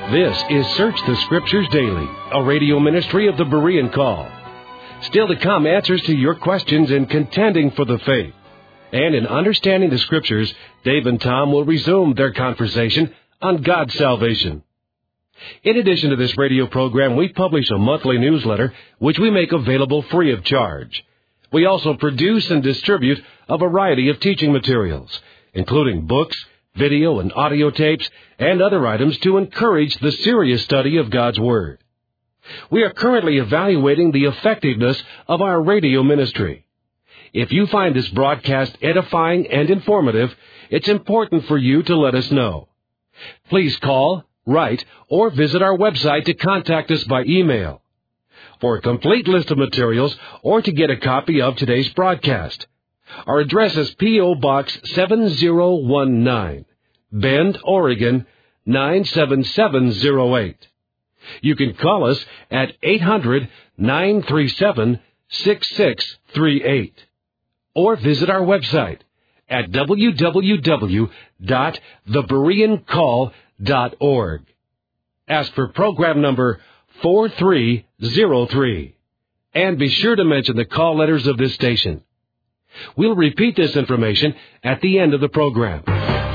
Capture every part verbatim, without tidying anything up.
This is Search the Scriptures Daily, a radio ministry of the Berean Call. Still to come, answers to your questions in contending for the faith. And in understanding the Scriptures, Dave and Tom will resume their conversation on God's salvation. In addition to this radio program, we publish a monthly newsletter which we make available free of charge. We also produce and distribute a variety of teaching materials, including books, video and audio tapes, and other items to encourage the serious study of God's Word. We are currently evaluating the effectiveness of our radio ministry. If you find this broadcast edifying and informative, it's important for you to let us know. Please call, write, or visit our website to contact us by email. For a complete list of materials or to get a copy of today's broadcast, our address is P O. Box seven zero one nine, Bend, Oregon nine seven seven zero eight. You can call us at eight hundred, nine three seven, six six three eight or visit our website at w w w dot the berean call dot org. Ask for program number four three zero three and be sure to mention the call letters of this station. We'll repeat this information at the end of the program.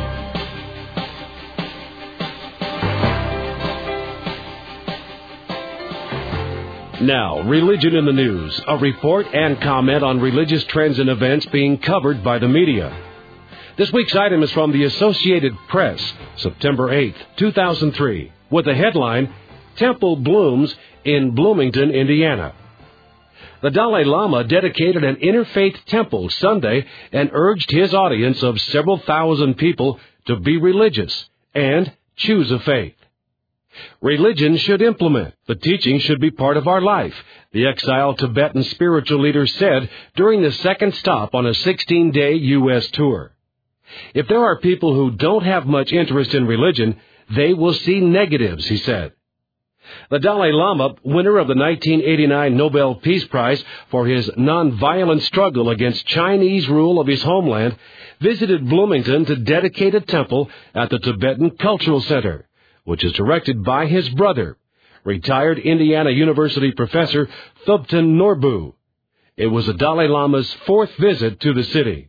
Now, Religion in the News, a report and comment on religious trends and events being covered by the media. This week's item is from the Associated Press, September eighth, two thousand three, with the headline, Temple Blooms in Bloomington, Indiana. The Dalai Lama dedicated an interfaith temple Sunday and urged his audience of several thousand people to be religious and choose a faith. Religion should implement. The teaching should be part of our life, the exiled Tibetan spiritual leader said during the second stop on a sixteen-day U S tour. If there are people who don't have much interest in religion, they will see negatives, he said. The Dalai Lama, winner of the nineteen eighty-nine Nobel Peace Prize for his nonviolent struggle against Chinese rule of his homeland, visited Bloomington to dedicate a temple at the Tibetan Cultural Center, which is directed by his brother, retired Indiana University professor Thubten Norbu. It was the Dalai Lama's fourth visit to the city.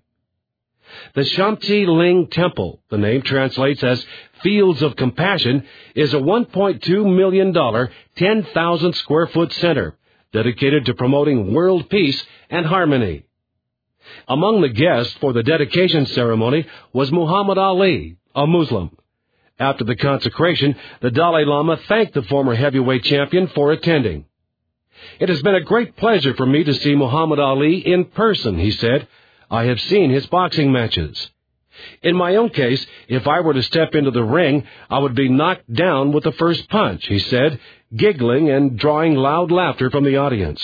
The Shanti Ling Temple, the name translates as Fields of Compassion, is a one point two million dollars, ten thousand square foot center dedicated to promoting world peace and harmony. Among the guests for the dedication ceremony was Muhammad Ali, a Muslim. After the consecration, the Dalai Lama thanked the former heavyweight champion for attending. It has been a great pleasure for me to see Muhammad Ali in person, he said. I have seen his boxing matches. In my own case, if I were to step into the ring, I would be knocked down with the first punch, he said, giggling and drawing loud laughter from the audience.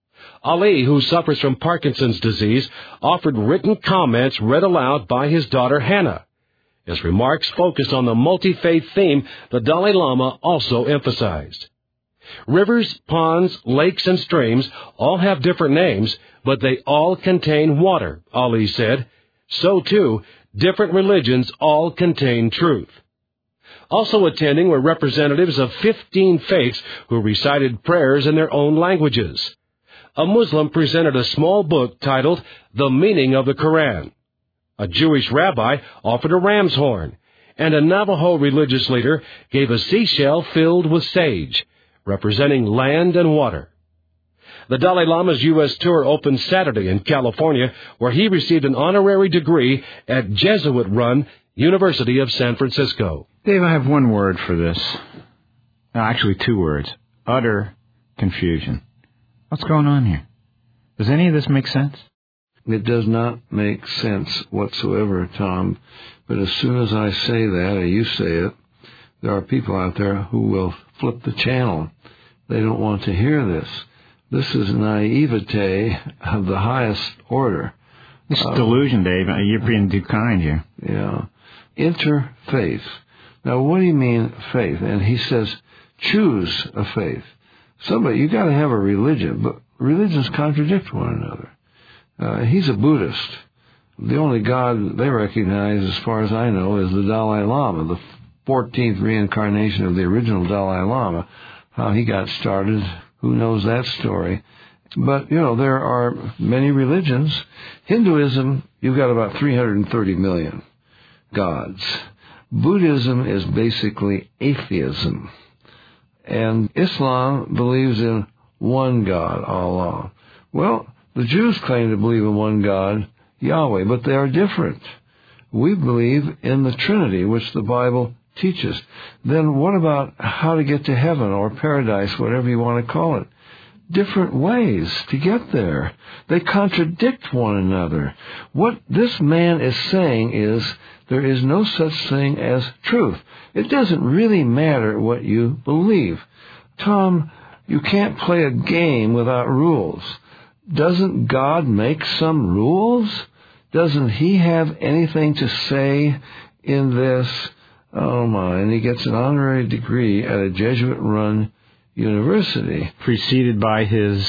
Ali, who suffers from Parkinson's disease, offered written comments read aloud by his daughter Hannah. His remarks focused on the multi-faith theme the Dalai Lama also emphasized. Rivers, ponds, lakes, and streams all have different names, but they all contain water, Ali said. So, too, different religions all contain truth. Also attending were representatives of fifteen faiths who recited prayers in their own languages. A Muslim presented a small book titled The Meaning of the Quran. A Jewish rabbi offered a ram's horn, and a Navajo religious leader gave a seashell filled with sage, representing land and water. The Dalai Lama's U S tour opened Saturday in California, where he received an honorary degree at Jesuit-run University of San Francisco. Dave, I have one word for this. No, actually two words. Utter confusion. What's going on here? Does any of this make sense? It does not make sense whatsoever, Tom. But as soon as I say that, or you say it, there are people out there who will flip the channel. They don't want to hear this. This is naivete of the highest order. This is uh, delusion, Dave. You're being too kind here. Yeah. Interfaith. Now, what do you mean faith? And he says, choose a faith. Somebody, you got to have a religion, but religions contradict one another. Uh, he's a Buddhist. The only God they recognize, as far as I know, is the Dalai Lama, the fourteenth reincarnation of the original Dalai Lama. How he got started, who knows that story? But, you know, there are many religions. Hinduism, you've got about three hundred thirty million gods. Buddhism is basically atheism. And Islam believes in one God, Allah. Well, the Jews claim to believe in one God, Yahweh, but they are different. We believe in the Trinity, which the Bible teaches. Then what about how to get to heaven or paradise, whatever you want to call it? Different ways to get there. They contradict one another. What this man is saying is there is no such thing as truth. It doesn't really matter what you believe. Tom, you can't play a game without rules. Doesn't God make some rules? Doesn't he have anything to say in this? Oh my, and he gets an honorary degree at a Jesuit-run university. Preceded by his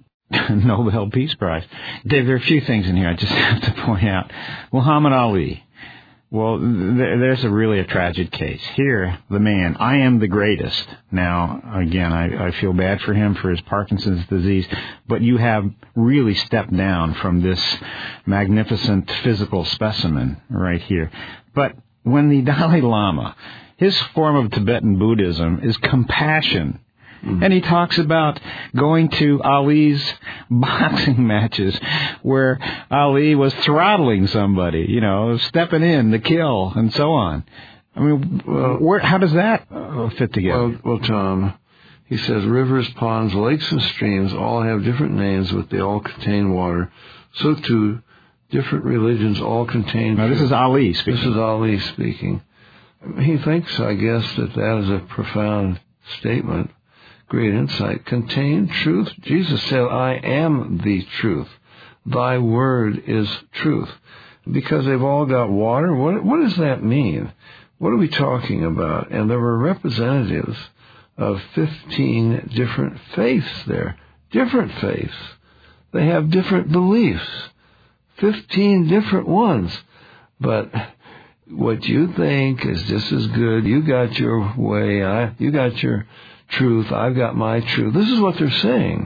Nobel Peace Prize. Dave, there are a few things in here I just have to point out. Muhammad Ali. Well, th- there's a really a tragic case. Here, the man, I am the greatest. Now, again, I, I feel bad for him for his Parkinson's disease, but you have really stepped down from this magnificent physical specimen right here. But when the Dalai Lama, his form of Tibetan Buddhism is compassion. Mm-hmm. And he talks about going to Ali's boxing matches where Ali was throttling somebody, you know, stepping in to kill and so on. I mean, well, where, how does that uh, fit together? Well, well, Tom, he says rivers, ponds, lakes, and streams all have different names, but they all contain water. So, too, different religions all contain... Now, this is Ali speaking. This is Ali speaking. He thinks, I guess, that that is a profound statement. Great insight. Contain truth. Jesus said, I am the truth. Thy word is truth. Because they've all got water, what, what does that mean? What are we talking about? And there were representatives of fifteen different faiths there. Different faiths. They have different beliefs. Fifteen different ones. But what you think is just as good. You got your way. I, you got your truth. I've got my truth. This is what they're saying.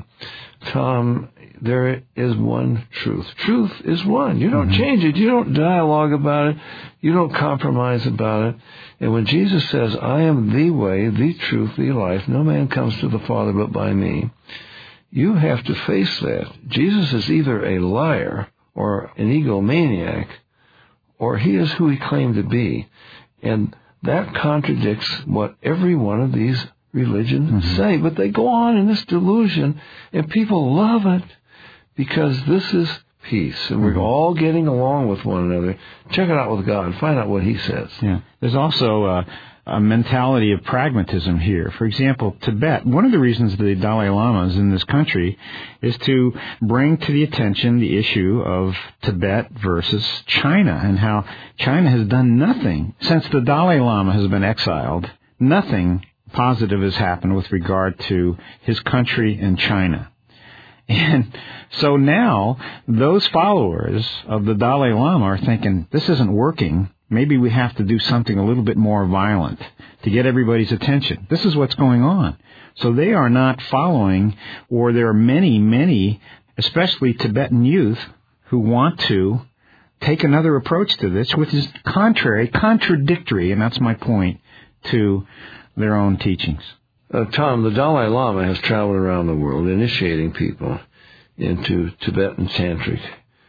Tom, there is one truth. Truth is one. You don't mm-hmm. change it. You don't dialogue about it. You don't compromise about it. And when Jesus says, I am the way, the truth, the life, no man comes to the Father but by me, you have to face that. Jesus is either a liar or an egomaniac, or he is who he claimed to be. And that contradicts what every one of these religions mm-hmm. say. But they go on in this delusion, and people love it because this is peace, and we're mm-hmm. all getting along with one another. Check it out with God. Find out what he says. Yeah. There's also a, a mentality of pragmatism here. For example, Tibet. One of the reasons the Dalai Lama is in this country is to bring to the attention the issue of Tibet versus China and how China has done nothing since the Dalai Lama has been exiled. Nothing positive has happened with regard to his country and China. And so now those followers of the Dalai Lama are thinking, this isn't working. Maybe we have to do something a little bit more violent to get everybody's attention. This is what's going on. So they are not following, or there are many, many, especially Tibetan youth, who want to take another approach to this, which is contrary, contradictory, and that's my point, to their own teachings. Uh, Tom, the Dalai Lama has traveled around the world initiating people into Tibetan tantric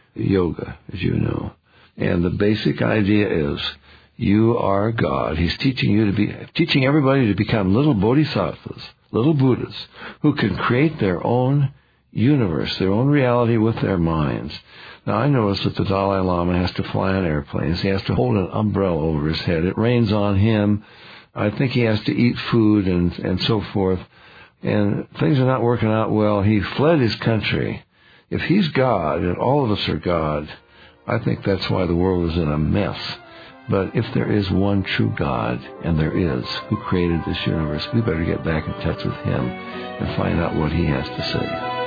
yoga, as you know. And the basic idea is you are God. He's teaching you to be, teaching everybody to become little bodhisattvas, little Buddhas, who can create their own universe, their own reality with their minds. Now, I notice that the Dalai Lama has to fly on airplanes. He has to hold an umbrella over his head. It rains on him. I think he has to eat food and, and so forth. And things are not working out well. He fled his country. If he's God, and all of us are God, I think that's why the world is in a mess. But if there is one true God, and there is, who created this universe, we better get back in touch with him and find out what he has to say.